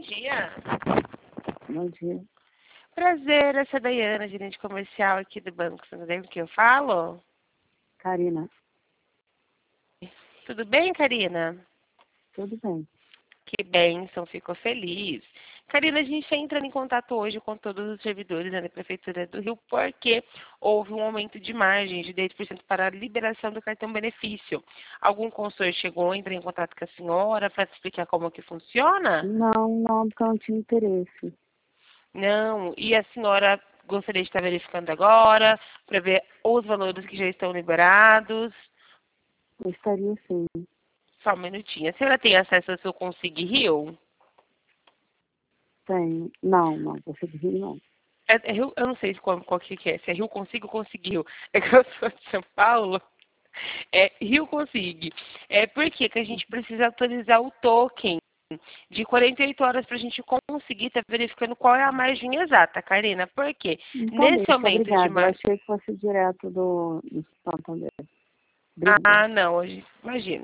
dia. Bom dia. Prazer, essa é a Daiana, gerente comercial aqui do Banco Santander, com quem eu falo? Karina, Tudo bem, Karina? tudo bem? Que bênção, fico feliz. Karina, a gente está entrando em contato hoje com todos os servidores da Prefeitura do Rio, porque houve um aumento de margem de 10% para a liberação do cartão benefício. Algum consultor chegou, entrou em contato com a senhora para te explicar como que funciona? Não, porque eu não tinha interesse. Não, e a senhora gostaria de estar verificando agora, para ver os valores que já estão liberados? Gostaria sim. Só um minutinho. A senhora tem acesso ao seu Consig Rio? Tenho. Não, consegui não. É Rio, eu não sei qual que é, se é Rio Consig ou Conseguiu. É que eu sou de São Paulo. É Rio Consig. É por que a gente precisa atualizar o token de 48 horas para a gente conseguir estar verificando qual é a margem exata, Karina. Por quê? Tá bem, Nesse aumento de obrigada. Eu margem... achei que fosse direto do Santander. Obrigada. Ah, não, hoje, imagina.